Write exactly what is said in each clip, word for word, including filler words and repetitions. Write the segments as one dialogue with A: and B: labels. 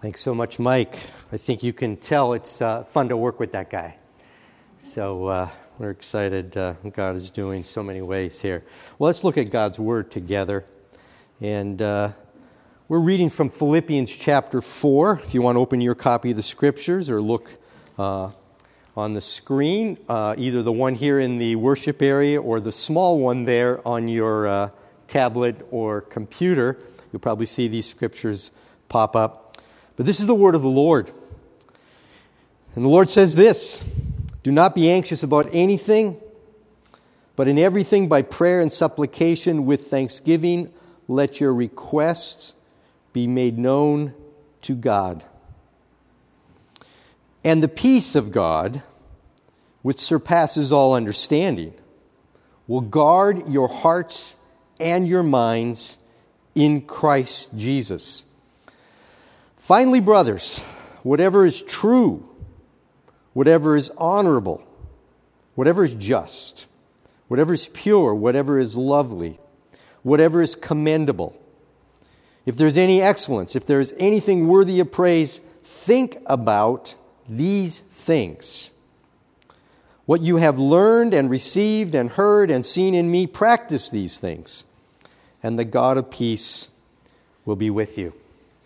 A: Thanks so much, Mike. I think you can tell it's uh, fun to work with that guy. So uh, we're excited uh, what God is doing so many ways here. Well, let's look at God's Word together. And uh, we're reading from Philippians chapter four. If you want to open your copy of the Scriptures or look uh, on the screen, uh, either the one here in the worship area or the small one there on your uh, tablet or computer, you'll probably see these Scriptures pop up. But this is the word of the Lord. And the Lord says this: do not be anxious about anything, but in everything by prayer and supplication with thanksgiving, let your requests be made known to God. And the peace of God, which surpasses all understanding, will guard your hearts and your minds in Christ Jesus. Finally, brothers, whatever is true, whatever is honorable, whatever is just, whatever is pure, whatever is lovely, whatever is commendable, if there's any excellence, if there's anything worthy of praise, think about these things. What you have learned and received and heard and seen in me, practice these things, and the God of peace will be with you.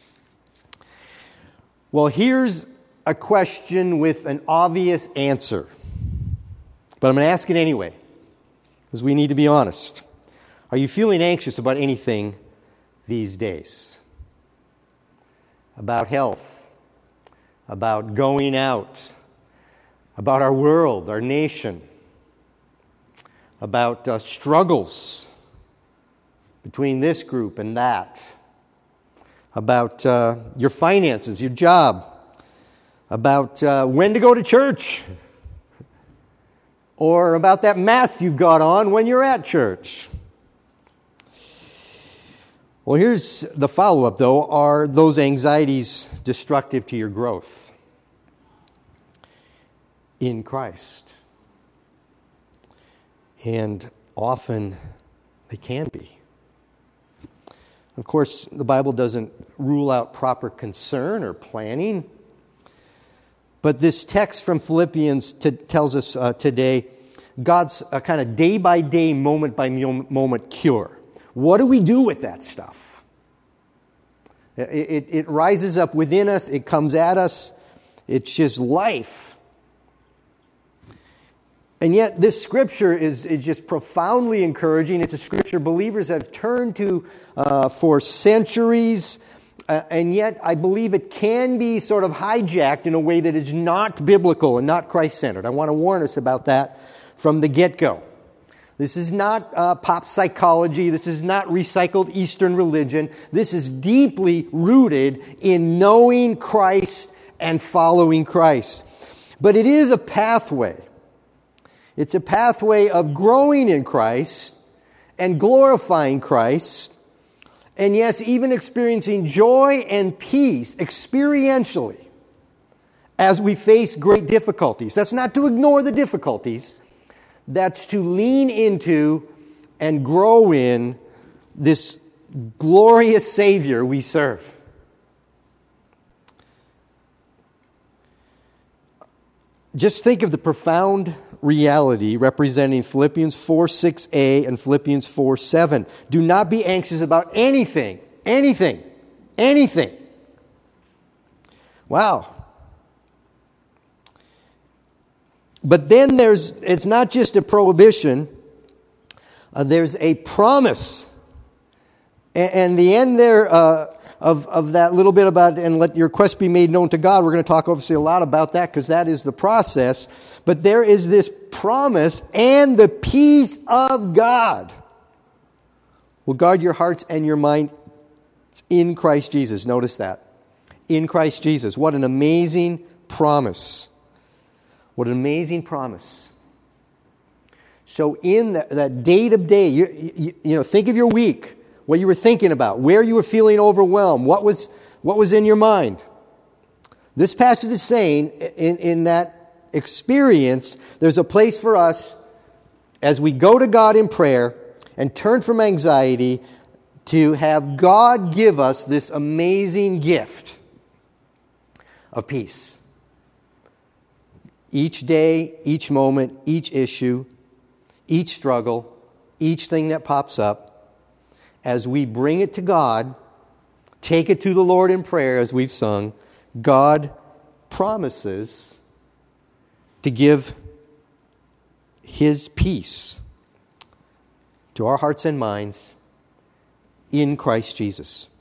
A: Well, here's a question with an obvious answer, but I'm going to ask it anyway, because we need to be honest. Are you feeling anxious about anything these days? About health, about going out, about our world, our nation, about uh, struggles between this group and that, about uh, your finances, your job, about uh, when to go to church, or about that mask you've got on when you're at church. Well, here's the follow-up, though. Are those anxieties destructive to your growth in Christ? And often they can be. Of course, the Bible doesn't rule out proper concern or planning. But this text from Philippians t- tells us uh, today God's a kind of day-by-day, moment-by-moment cure. What do we do with that stuff? It, it, it rises up within us. It comes at us. It's just life. And yet this scripture is, is just profoundly encouraging. It's a scripture believers have turned to uh, for centuries. Uh, and yet I believe it can be sort of hijacked in a way that is not biblical and not Christ-centered. I want to warn us about that from the get-go. This is not uh, pop psychology. This is not recycled Eastern religion. This is deeply rooted in knowing Christ and following Christ. But it is a pathway. It's a pathway of growing in Christ and glorifying Christ, and yes, even experiencing joy and peace experientially as we face great difficulties. That's not to ignore the difficulties. That's to lean into and grow in this glorious Savior we serve. Just think of the profound reality representing Philippians four six a and Philippians four seven. Do not be anxious about anything, anything, anything. Wow. But then there's, it's not just a prohibition, uh, there's a promise. And, and the end there uh, of, of that little bit about, and let your request be made known to God, we're going to talk obviously a lot about that because that is the process. But there is this promise, and the peace of God will guard your hearts and your mind in Christ Jesus. Notice that. In Christ Jesus. What an amazing promise. What an amazing promise. So in that, that day to day, you, you, you know, think of your week, what you were thinking about, where you were feeling overwhelmed, what was what was in your mind. This passage is saying, in, in that experience, there's a place for us as we go to God in prayer and turn from anxiety to have God give us this amazing gift of peace. Each day, each moment, each issue, each struggle, each thing that pops up, as we bring it to God, take it to the Lord in prayer as we've sung, God promises to give His peace to our hearts and minds in Christ Jesus.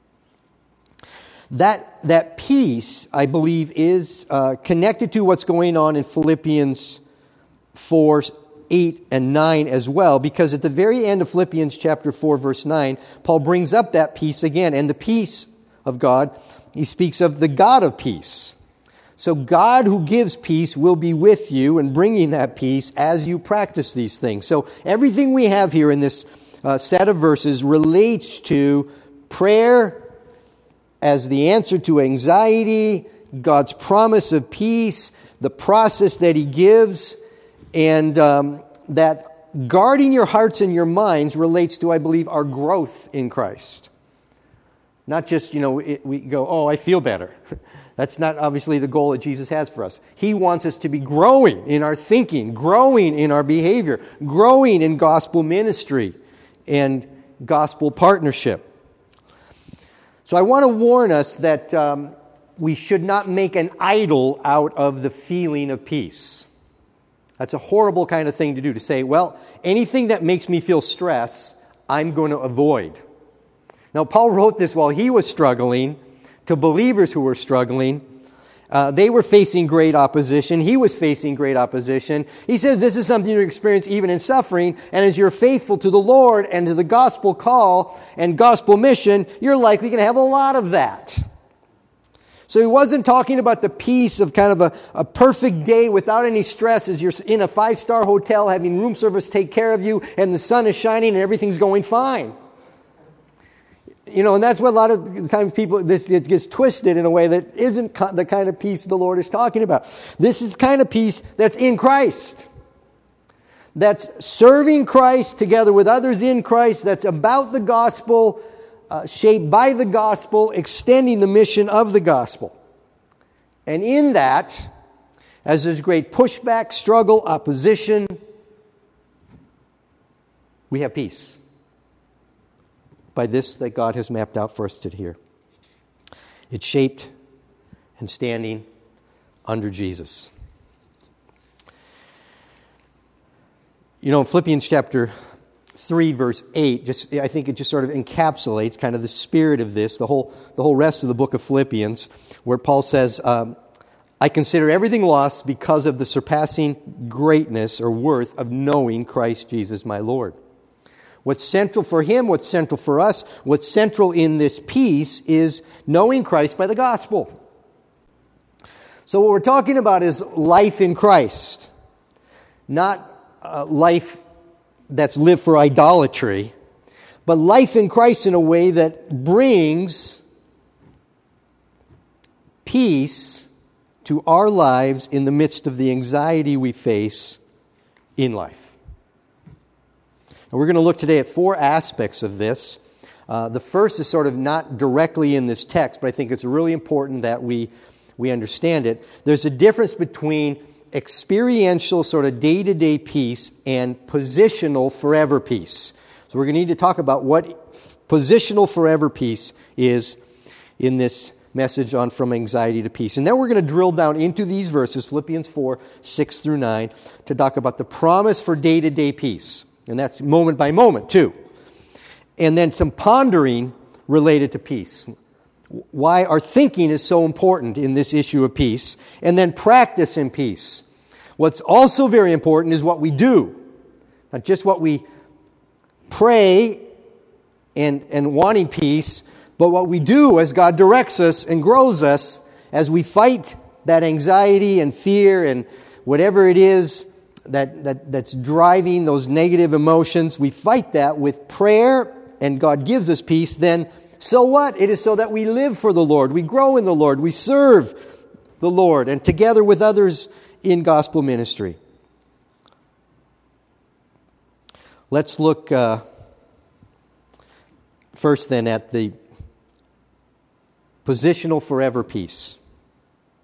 A: That, that peace, I believe, is uh, connected to what's going on in Philippians four, eight, and nine as well, because at the very end of Philippians chapter four, verse nine, Paul brings up that peace again. And the peace of God, he speaks of the God of peace. So God who gives peace will be with you and bringing that peace as you practice these things. So everything we have here in this uh, set of verses relates to prayer as the answer to anxiety, God's promise of peace, the process that He gives, and um, that guarding your hearts and your minds relates to, I believe, our growth in Christ. Not just, you know, it, we go, oh, I feel better. That's not obviously the goal that Jesus has for us. He wants us to be growing in our thinking, growing in our behavior, growing in gospel ministry and gospel partnership. So I want to warn us that um, we should not make an idol out of the feeling of peace. That's a horrible kind of thing to do, to say, well, anything that makes me feel stress, I'm going to avoid. Now, Paul wrote this while he was struggling to believers who were struggling. Uh, they were facing great opposition. He was facing great opposition. He says this is something you experience even in suffering, and as you're faithful to the Lord and to the gospel call and gospel mission, you're likely going to have a lot of that. So he wasn't talking about the peace of kind of a, a perfect day without any stress as you're in a five-star hotel having room service take care of you and the sun is shining and everything's going fine. You know, and that's what a lot of times people, this it gets twisted in a way that isn't the kind of peace the Lord is talking about. This is the kind of peace that's in Christ. That's serving Christ together with others in Christ. That's about the gospel, uh, shaped by the gospel, extending the mission of the gospel. And in that, as there's great pushback, struggle, opposition, we have peace. By this that God has mapped out for us to here. It's shaped and standing under Jesus. You know, in Philippians chapter three, verse eight, just I think it just sort of encapsulates kind of the spirit of this, the whole the whole rest of the book of Philippians, where Paul says, um, I consider everything lost because of the surpassing greatness or worth of knowing Christ Jesus my Lord. What's central for him, what's central for us, what's central in this peace is knowing Christ by the gospel. So what we're talking about is life in Christ. Not uh, life that's lived for idolatry, but life in Christ in a way that brings peace to our lives in the midst of the anxiety we face in life. And we're going to look today at four aspects of this. Uh, the first is sort of not directly in this text, but I think it's really important that we, we understand it. There's a difference between experiential sort of day-to-day peace and positional forever peace. So we're going to need to talk about what f- positional forever peace is in this message on From Anxiety to Peace. And then we're going to drill down into these verses, Philippians four, six through nine, to talk about the promise for day-to-day peace. And that's moment by moment, too. And then some pondering related to peace. Why our thinking is so important in this issue of peace. And then practice in peace. What's also very important is what we do. Not just what we pray and, and wanting peace, but what we do as God directs us and grows us as we fight that anxiety and fear and whatever it is That, that that's driving those negative emotions. We fight that with prayer, and God gives us peace. Then, so what? It is so that we live for the Lord. We grow in the Lord. We serve the Lord, and together with others in gospel ministry. Let's look uh, first then at the positional forever peace.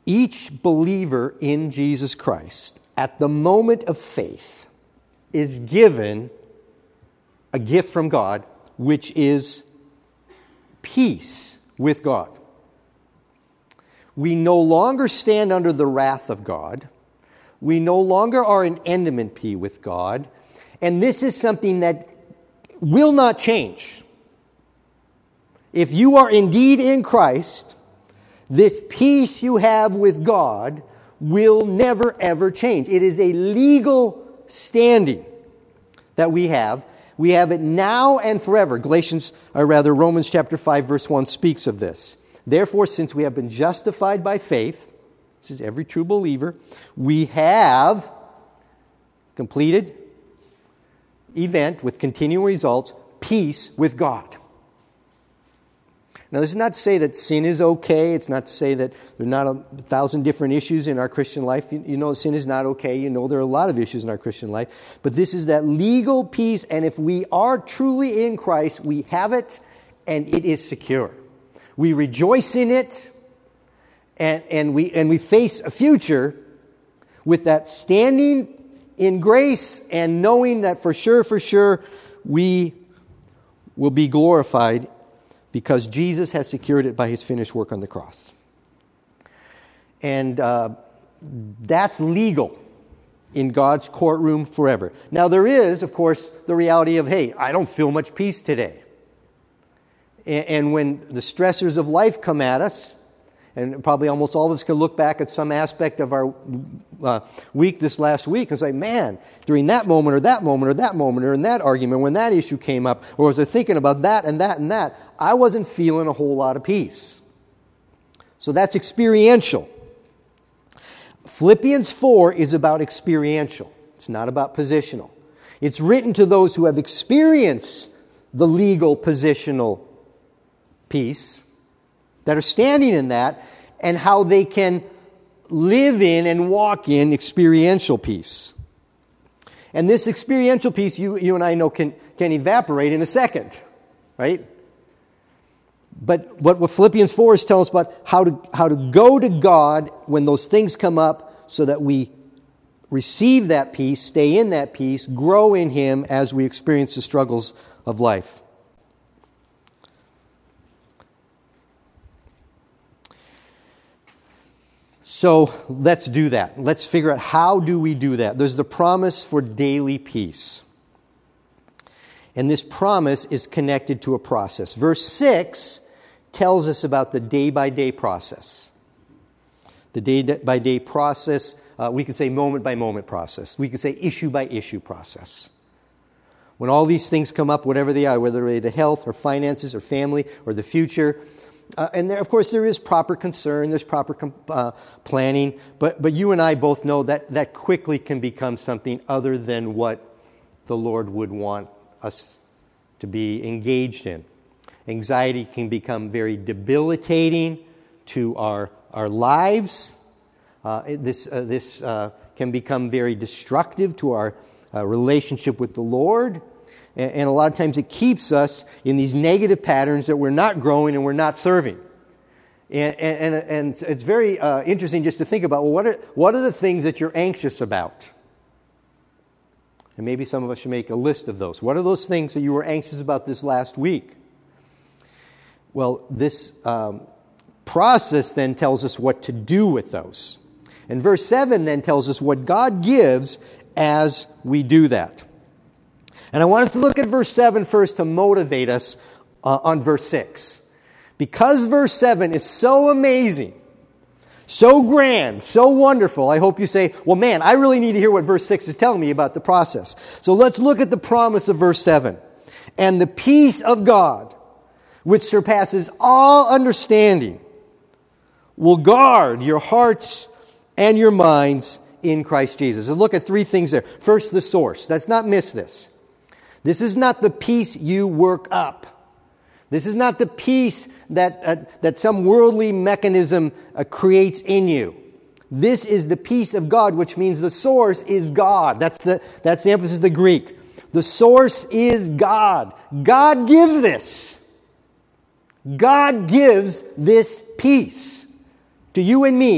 A: Each believer in Jesus Christ, at the moment of faith, is given a gift from God, which is peace with God. We no longer stand under the wrath of God. We no longer are in enmity with God. And this is something that will not change. If you are indeed in Christ, this peace you have with God will never, ever change. It is a legal standing that we have. We have it now and forever. Galatians, or rather Romans chapter five, verse one speaks of this. Therefore, since we have been justified by faith, this is every true believer, we have completed event with continuing results, peace with God. Now, this is not to say that sin is okay. It's not to say that there are not a thousand different issues in our Christian life. You, you know sin is not okay. You know there are a lot of issues in our Christian life. But this is that legal peace, and if we are truly in Christ, we have it, and it is secure. We rejoice in it, and, and, we, and we face a future with that standing in grace and knowing that for sure, for sure, we will be glorified because Jesus has secured it by His finished work on the cross. And uh, that's legal in God's courtroom forever. Now there is, of course, the reality of, hey, I don't feel much peace today. And, and when the stressors of life come at us, and probably almost all of us can look back at some aspect of our uh, week this last week and say, man, during that moment or that moment or that moment or in that argument, when that issue came up, or was I thinking about that and that and that, I wasn't feeling a whole lot of peace. So that's experiential. Philippians four is about experiential. It's not about positional. It's written to those who have experienced the legal positional peace, that are standing in that, and how they can live in and walk in experiential peace. And this experiential peace, you, you and I know, can, can evaporate in a second, right? But what, what Philippians four is telling us about how to, how to go to God when those things come up so that we receive that peace, stay in that peace, grow in Him as we experience the struggles of life. So let's do that. Let's figure out how do we do that. There's the promise for daily peace. And this promise is connected to a process. Verse six tells us about the day-by-day process. The day-by-day process, uh, we could say moment-by-moment process. We could say issue-by-issue process. When all these things come up, whatever they are, whether they're related to health or finances or family or the future, Uh, and there, of course, there is proper concern, there's proper com- uh, planning, but, but you and I both know that that quickly can become something other than what the Lord would want us to be engaged in. Anxiety can become very debilitating to our, our lives. Uh, this uh, this uh, can become very destructive to our uh, relationship with the Lord. And a lot of times it keeps us in these negative patterns that we're not growing and we're not serving. And, and, and it's very uh, interesting just to think about, well, what are, what are the things that you're anxious about? And maybe some of us should make a list of those. What are those things that you were anxious about this last week? Well, this um, process then tells us what to do with those. And verse seven then tells us what God gives as we do that. And I want us to look at verse seven first to motivate us uh, on verse six. Because verse seven is so amazing, so grand, so wonderful, I hope you say, well, man, I really need to hear what verse six is telling me about the process. So let's look at the promise of verse seven. And the peace of God, which surpasses all understanding, will guard your hearts and your minds in Christ Jesus. Let's look at three things there. First, the source. Let's not miss this. This is not the peace you work up. This is not the peace that uh, that some worldly mechanism uh, creates in you. This is the peace of God, which means the source is God. That's the that's the emphasis of the Greek. The source is God. God gives this. God gives this peace to you and me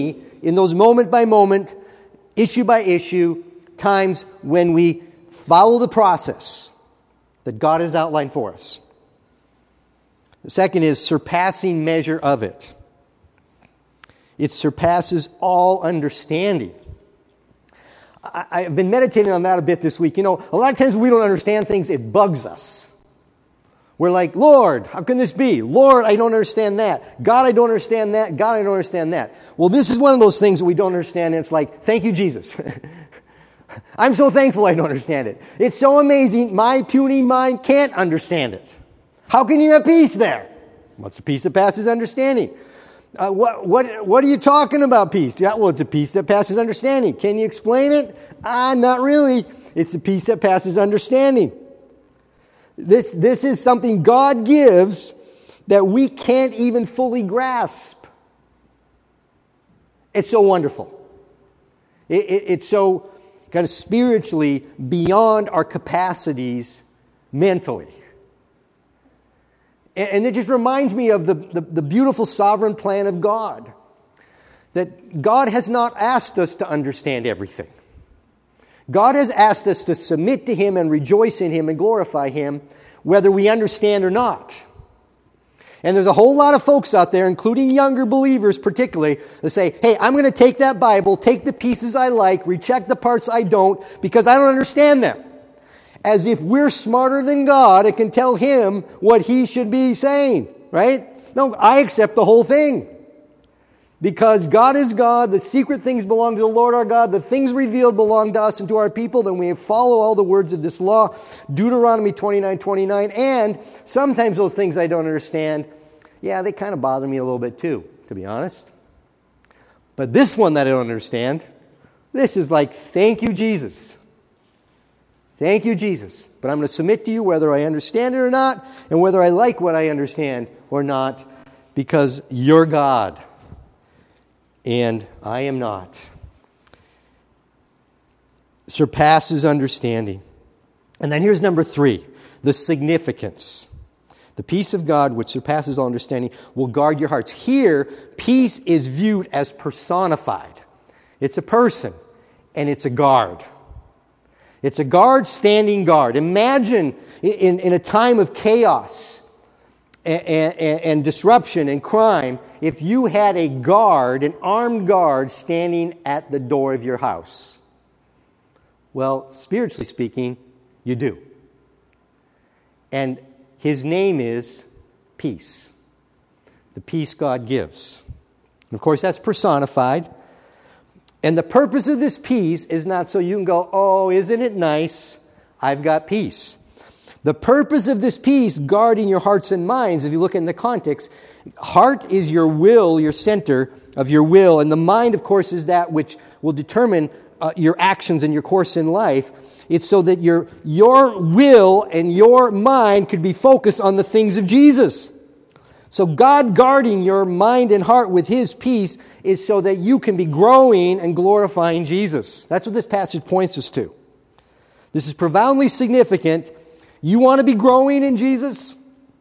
A: in those moment by moment, issue by issue, times when we follow the process that God has outlined for us. The second is surpassing measure of it. It surpasses all understanding. I, I've been meditating on that a bit this week. You know, a lot of times when we don't understand things, it bugs us. We're like, Lord, how can this be? Lord, I don't understand that. God, I don't understand that. God, I don't understand that. Well, this is one of those things that we don't understand, and it's like, thank you, Jesus. I'm so thankful I don't understand it. It's so amazing, my puny mind can't understand it. How can you have peace there? What's the peace that passes understanding? Uh, what, what, what are you talking about, peace? Yeah, well, it's a peace that passes understanding. Can you explain it? Ah, not really. It's the peace that passes understanding. This, this is something God gives that we can't even fully grasp. It's so wonderful. It, it, it's so kind of spiritually beyond our capacities mentally. And, and it just reminds me of the, the, the beautiful sovereign plan of God. That God has not asked us to understand everything. God has asked us to submit to Him and rejoice in Him and glorify Him, whether we understand or not. And there's a whole lot of folks out there, including younger believers particularly, that say, hey, I'm going to take that Bible, take the pieces I like, reject the parts I don't, because I don't understand them. As if we're smarter than God and can tell Him what He should be saying, right? No, I accept the whole thing. Because God is God, the secret things belong to the Lord our God, the things revealed belong to us and to our people, then we follow all the words of this law, Deuteronomy twenty-nine twenty-nine, and sometimes those things I don't understand, yeah, they kind of bother me a little bit too, to be honest. But this one that I don't understand, this is like, thank you, Jesus. Thank you, Jesus. But I'm going to submit to you whether I understand it or not, and whether I like what I understand or not, because you're God. And I am not. Surpasses understanding. And then here's number three, the significance. The peace of God, which surpasses all understanding, will guard your hearts. Here, peace is viewed as personified. It's a person, and it's a guard. It's a guard standing guard. Imagine in, in a time of chaos and, and, and disruption and crime, if you had a guard, an armed guard, standing at the door of your house. Well, spiritually speaking, you do. And His name is peace. The peace God gives. And of course, that's personified. And the purpose of this peace is not so you can go, oh, isn't it nice? I've got peace. The purpose of this peace, guarding your hearts and minds, if you look in the context, heart is your will, your center of your will, and the mind, of course, is that which will determine uh, your actions and your course in life. It's so that your, your will and your mind could be focused on the things of Jesus. So God guarding your mind and heart with His peace is so that you can be growing and glorifying Jesus. That's what this passage points us to. This is profoundly significant. You want to be growing in Jesus?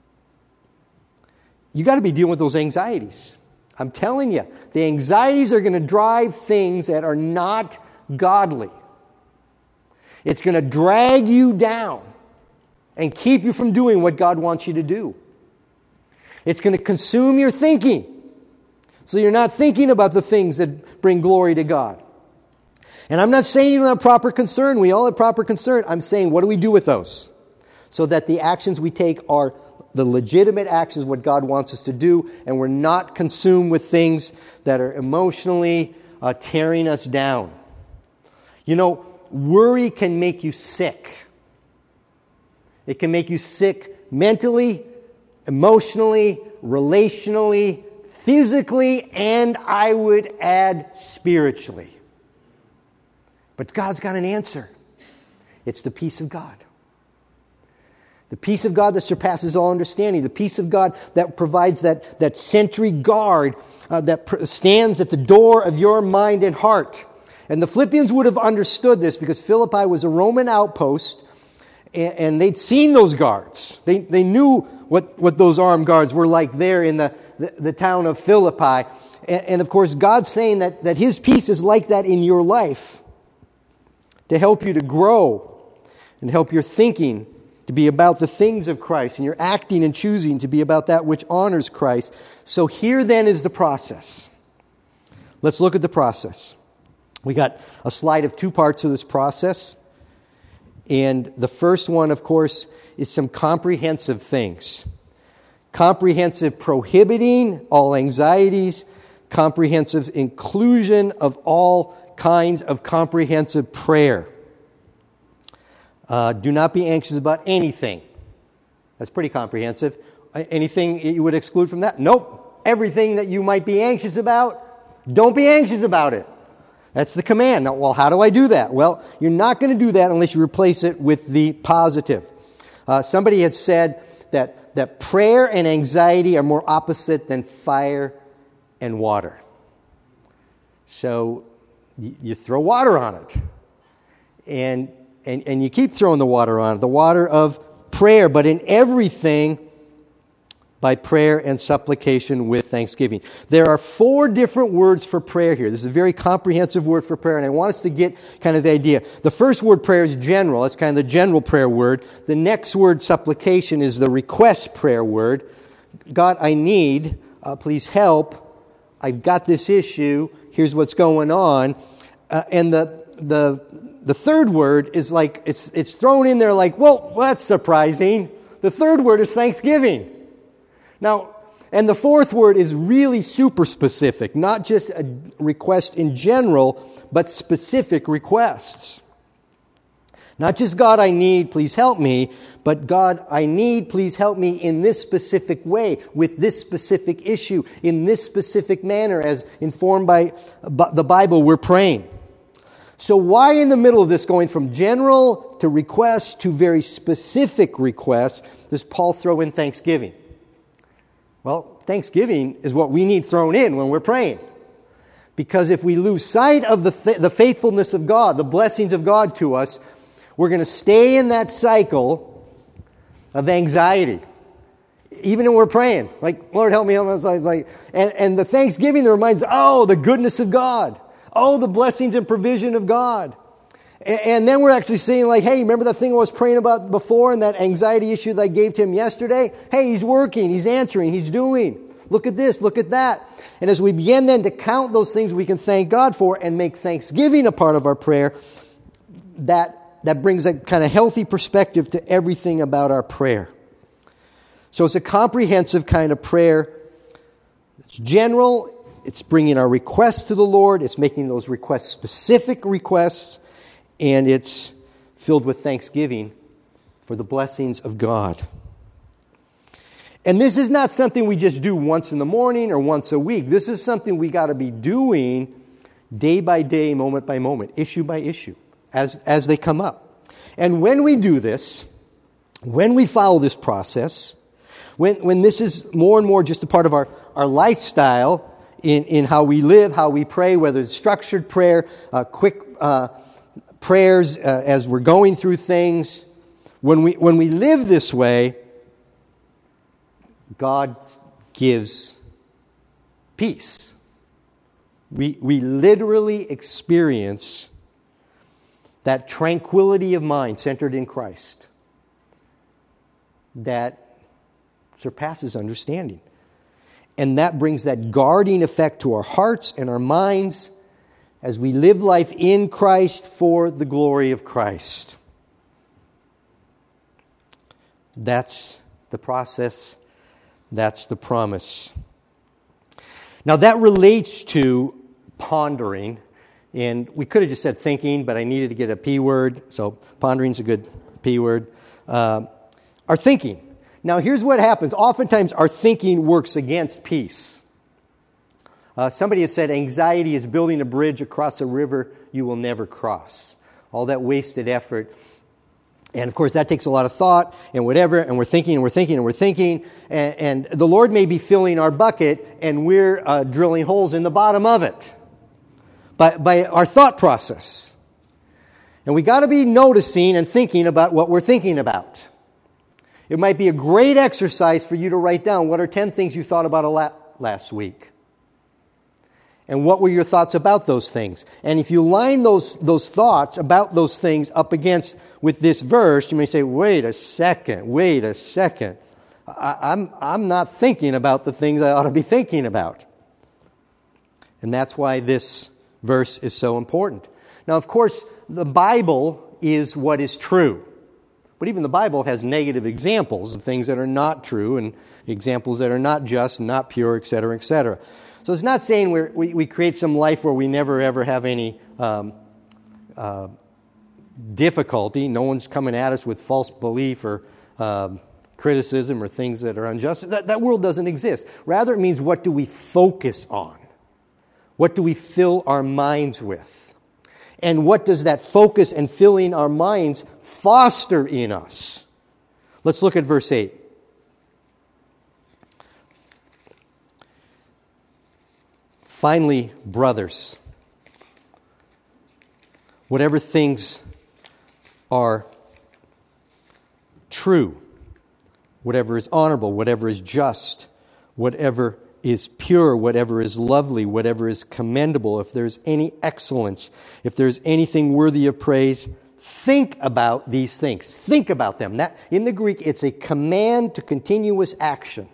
A: You got to be dealing with those anxieties. I'm telling you, the anxieties are going to drive things that are not godly. It's going to drag you down and keep you from doing what God wants you to do. It's going to consume your thinking, so you're not thinking about the things that bring glory to God. And I'm not saying you don't have proper concern. We all have proper concern. I'm saying, what do we do with those? So that the actions we take are the legitimate actions, what God wants us to do, and we're not consumed with things that are emotionally uh, tearing us down. You know, worry can make you sick. It can make you sick mentally, emotionally, relationally, physically, and I would add spiritually. But God's got an answer. It's the peace of God. The peace of God that surpasses all understanding. The peace of God that provides that, that sentry guard uh, that pr- stands at the door of your mind and heart. And the Philippians would have understood this because Philippi was a Roman outpost. and, and they'd seen those guards. They, they knew what, what those armed guards were like there in the, the, the town of Philippi. And, and of course, God's saying that, that His peace is like that in your life to help you to grow and help your thinking to be about the things of Christ, and your acting and choosing to be about that which honors Christ. So here then is the process. Let's look at the process. We got a slide of two parts of this process. And the first one, of course, is some comprehensive things. Comprehensive prohibiting all anxieties, comprehensive inclusion of all kinds of comprehensive prayer. Uh, do not be anxious about anything. That's pretty comprehensive. Anything you would exclude from that? Nope. Everything that you might be anxious about, don't be anxious about it. That's the command. Now, well, how do I do that? Well, you're not going to do that unless you replace it with the positive. Uh, somebody has said that, that prayer and anxiety are more opposite than fire and water. So you, you throw water on it. And And, and you keep throwing the water on it, the water of prayer, but in everything by prayer and supplication with thanksgiving. There are four different words for prayer here. This is a very comprehensive word for prayer, and I want us to get kind of the idea. The first word, prayer, is general. That's kind of the general prayer word. The next word, supplication, is the request prayer word. God, I need, uh, please help. I've got this issue. Here's what's going on. Uh, and the the The third word is like, it's it's thrown in there like, well, that's surprising. The third word is thanksgiving. Now, and the fourth word is really super specific, not just a request in general, but specific requests. Not just, God, I need, please help me, but God, I need, please help me in this specific way, with this specific issue, in this specific manner, as informed by the Bible we're praying. So why in the middle of this, going from general to request to very specific requests, does Paul throw in thanksgiving? Well, thanksgiving is what we need thrown in when we're praying. Because if we lose sight of the, th- the faithfulness of God, the blessings of God to us, we're going to stay in that cycle of anxiety. Even when we're praying, like, Lord, help me. Like, and, and the thanksgiving that reminds us, oh, the goodness of God. Oh, the blessings and provision of God. And, and then we're actually saying, like, hey, remember that thing I was praying about before and that anxiety issue that I gave to him yesterday? Hey, he's working, he's answering, he's doing. Look at this, look at that. And as we begin then to count those things we can thank God for and make thanksgiving a part of our prayer, that, that brings a kind of healthy perspective to everything about our prayer. So it's a comprehensive kind of prayer. It's general. It's bringing our requests to the Lord. It's making those requests specific requests. And it's filled with thanksgiving for the blessings of God. And this is not something we just do once in the morning or once a week. This is something we got to be doing day by day, moment by moment, issue by issue, as, as they come up. And when we do this, when we follow this process, when, when this is more and more just a part of our, our lifestyle, In, in how we live, how we pray, whether it's structured prayer, uh, quick uh, prayers uh, as we're going through things. When we when we live this way, God gives peace. We we literally experience that tranquility of mind centered in Christ that surpasses understanding. And that brings that guarding effect to our hearts and our minds as we live life in Christ for the glory of Christ. That's the process. That's the promise. Now that relates to pondering. And we could have just said thinking, but I needed to get a P word. So pondering's a good P word. Uh, our thinking. Now, here's what happens. Oftentimes, our thinking works against peace. Uh, somebody has said anxiety is building a bridge across a river you will never cross. All that wasted effort. And, of course, that takes a lot of thought and whatever, and we're thinking and we're thinking and we're thinking. And, and the Lord may be filling our bucket, and we're uh, drilling holes in the bottom of it by, by our thought process. And we got to be noticing and thinking about what we're thinking about. It might be a great exercise for you to write down what are ten things you thought about a lot last week. And what were your thoughts about those things? And if you line those, those thoughts about those things up against with this verse, you may say, wait a second, wait a second. I, I'm, I'm not thinking about the things I ought to be thinking about. And that's why this verse is so important. Now, of course, the Bible is what is true. But even the Bible has negative examples of things that are not true and examples that are not just, not pure, et cetera, et cetera. So it's not saying we're, we we create some life where we never ever have any um, uh, difficulty. No one's coming at us with false belief or um, criticism or things that are unjust. That, that world doesn't exist. Rather, it means what do we focus on? What do we fill our minds with? And what does that focus and filling our minds foster in us? Let's look at verse eight. Finally, brothers, whatever things are true, whatever is honorable, whatever is just, whatever is pure, whatever is lovely, whatever is commendable, if there's any excellence, if there's anything worthy of praise, think about these things. Think about them. That, in the Greek, it's a command to continuous action.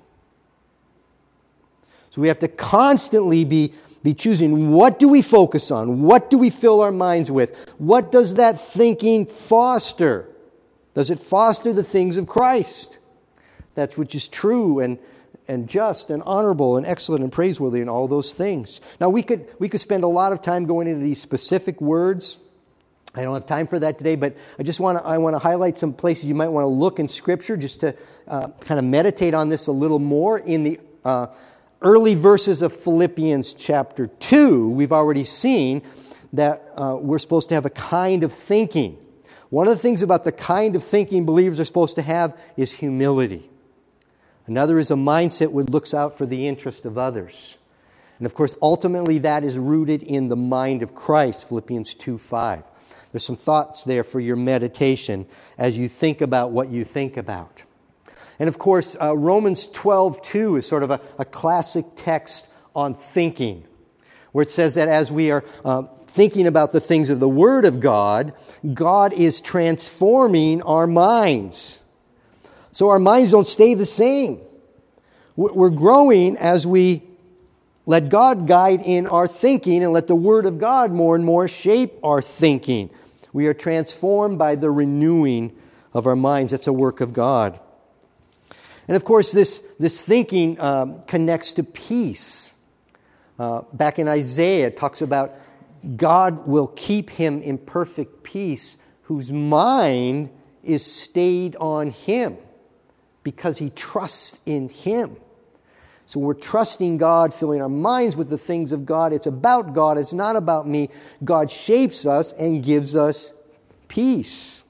A: So we have to constantly be, be choosing what do we focus on? What do we fill our minds with? What does that thinking foster? Does it foster the things of Christ? That's which is true and, and just and honorable and excellent and praiseworthy and all those things. Now we could we could spend a lot of time going into these specific words. I don't have time for that today, but I just want to I want to highlight some places you might want to look in Scripture just to uh, kind of meditate on this a little more. In the uh, early verses of Philippians chapter two, we've already seen that uh, we're supposed to have a kind of thinking. One of the things about the kind of thinking believers are supposed to have is humility. Another is a mindset which looks out for the interest of others. And of course, ultimately that is rooted in the mind of Christ, Philippians two five. There's some thoughts there for your meditation as you think about what you think about. And of course, uh, Romans twelve two is sort of a, a classic text on thinking, where it says that as we are uh, thinking about the things of the Word of God, God is transforming our minds. So our minds don't stay the same. We're growing as we let God guide in our thinking and let the Word of God more and more shape our thinking. We are transformed by the renewing of our minds. That's a work of God. And of course, this, this thinking um, connects to peace. Uh, back in Isaiah, it talks about God will keep him in perfect peace whose mind is stayed on Him because he trusts in Him. So we're trusting God, filling our minds with the things of God. It's about God. It's not about me. God shapes us and gives us peace.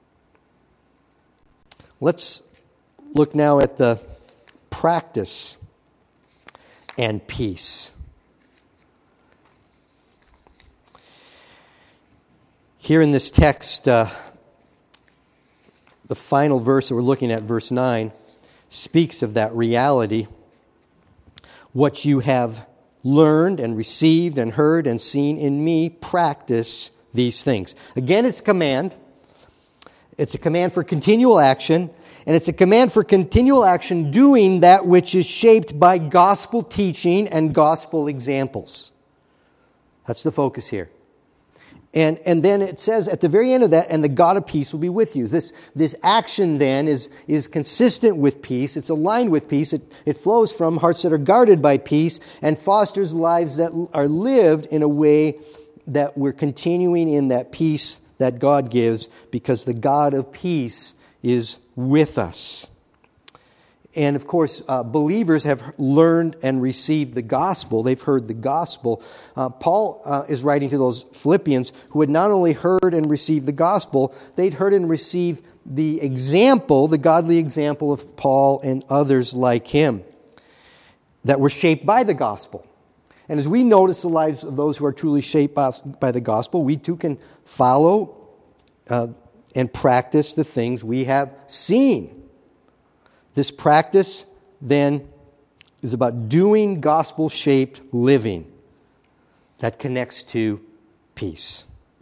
A: Let's look now at the practice and peace. Here in this text, uh, the final verse that we're looking at, verse nine, speaks of that reality. What you have learned and received and heard and seen in me, practice these things. Again, it's a command. It's a command for continual action, and it's a command for continual action doing that which is shaped by gospel teaching and gospel examples. That's the focus here. And, and then it says at the very end of that, and the God of peace will be with you. This, this action then is, is consistent with peace. It's aligned with peace. It, it flows from hearts that are guarded by peace and fosters lives that are lived in a way that we're continuing in that peace that God gives because the God of peace is with us. And of course, uh, believers have learned and received the gospel. They've heard the gospel. Uh, Paul uh, is writing to those Philippians who had not only heard and received the gospel, they'd heard and received the example, the godly example of Paul and others like him that were shaped by the gospel. And as we notice the lives of those who are truly shaped by the gospel, we too can follow uh, and practice the things we have seen. This practice, then, is about doing gospel-shaped living that connects to peace.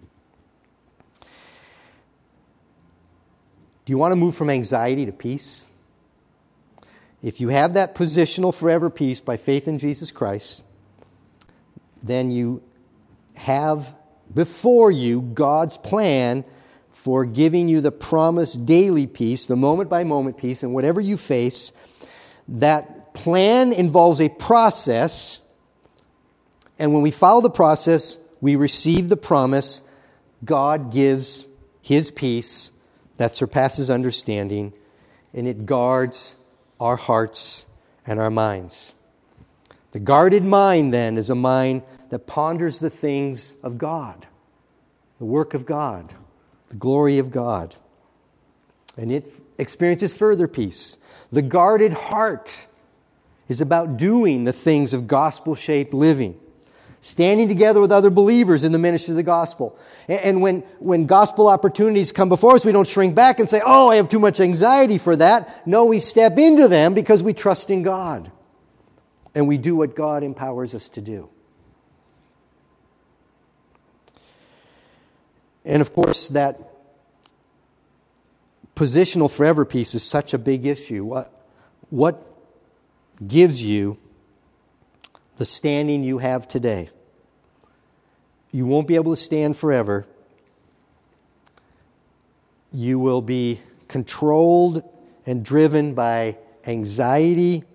A: Do you want to move from anxiety to peace? If you have that positional forever peace by faith in Jesus Christ, then you have before you God's plan for giving you the promised daily peace, the moment-by-moment peace, and whatever you face. That plan involves a process, and when we follow the process, we receive the promise. God gives His peace that surpasses understanding, and it guards our hearts and our minds. The guarded mind, then, is a mind that ponders the things of God, the work of God, the glory of God. And it experiences further peace. The guarded heart is about doing the things of gospel-shaped living, standing together with other believers in the ministry of the gospel. And when, when gospel opportunities come before us, we don't shrink back and say, oh, I have too much anxiety for that. No, we step into them because we trust in God. And we do what God empowers us to do. And of course, that positional forever peace is such a big issue. What, what gives you the standing you have today? You won't be able to stand forever. You will be controlled and driven by anxiety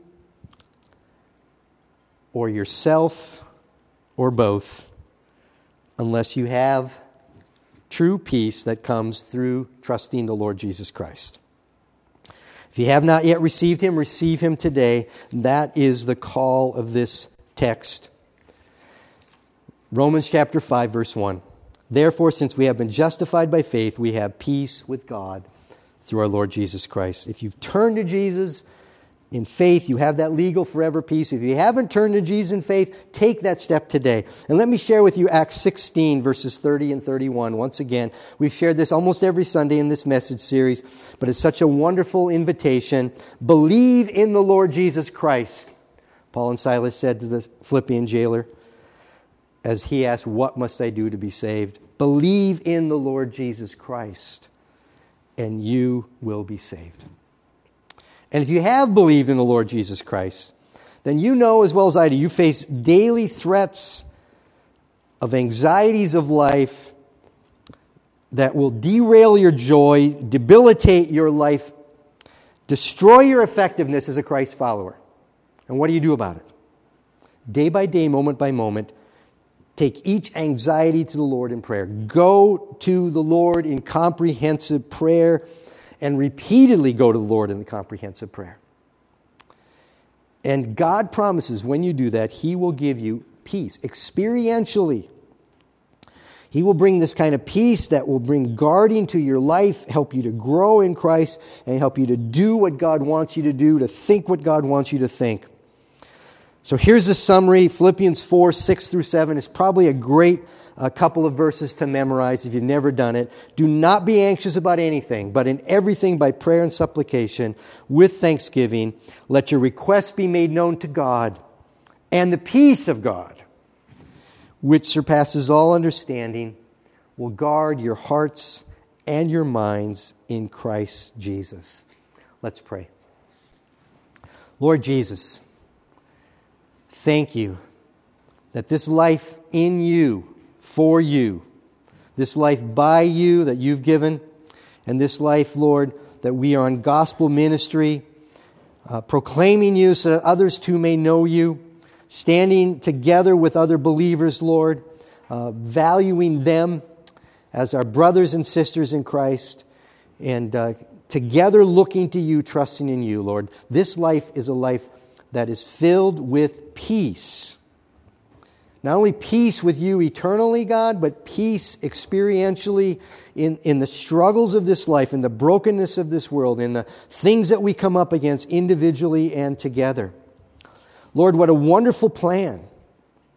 A: or yourself or both, unless you have true peace that comes through trusting the Lord Jesus Christ. If you have not yet received Him, receive Him today. That is the call of this text. Romans chapter five, verse one. Therefore, since we have been justified by faith, we have peace with God through our Lord Jesus Christ. If you've turned to Jesus in faith, you have that legal forever peace. If you haven't turned to Jesus in faith, take that step today. And let me share with you Acts sixteen, verses thirty and thirty-one. Once again, we've shared this almost every Sunday in this message series, but it's such a wonderful invitation. Believe in the Lord Jesus Christ, Paul and Silas said to the Philippian jailer, as he asked, what must I do to be saved? Believe in the Lord Jesus Christ, and you will be saved. And if you have believed in the Lord Jesus Christ, then you know as well as I do, you face daily threats of anxieties of life that will derail your joy, debilitate your life, destroy your effectiveness as a Christ follower. And what do you do about it? Day by day, moment by moment, take each anxiety to the Lord in prayer. Go to the Lord in comprehensive prayer and repeatedly go to the Lord in the comprehensive prayer. And God promises when you do that, He will give you peace, experientially. He will bring this kind of peace that will bring guarding to your life, help you to grow in Christ, and help you to do what God wants you to do, to think what God wants you to think. So here's a summary. Philippians four, six through seven is probably a great uh, couple of verses to memorize if you've never done it. Do not be anxious about anything, but in everything by prayer and supplication, with thanksgiving, let your requests be made known to God, and the peace of God, which surpasses all understanding, will guard your hearts and your minds in Christ Jesus. Let's pray. Lord Jesus, thank you that this life in you, for you, this life by you that you've given, and this life, Lord, that we are on gospel ministry, uh, proclaiming you so that others too may know you, standing together with other believers, Lord, uh, valuing them as our brothers and sisters in Christ, and uh, together looking to you, trusting in you, Lord. This life is a life that is filled with peace. Not only peace with you eternally, God, but peace experientially in, in the struggles of this life, in the brokenness of this world, in the things that we come up against individually and together. Lord, what a wonderful plan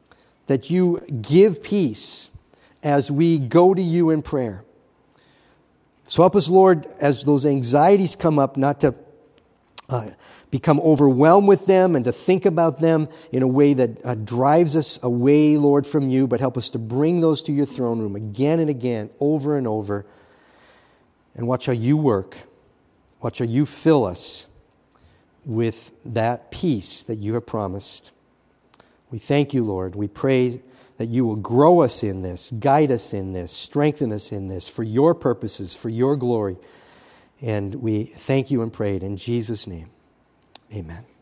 A: that you give peace as we go to you in prayer. So help us, Lord, as those anxieties come up, not to uh, become overwhelmed with them and to think about them in a way that uh, drives us away, Lord, from you, but help us to bring those to your throne room again and again, over and over, and watch how you work. Watch how you fill us with that peace that you have promised. We thank you, Lord. We pray that you will grow us in this, guide us in this, strengthen us in this for your purposes, for your glory. And we thank you and pray it in Jesus' name. Amen.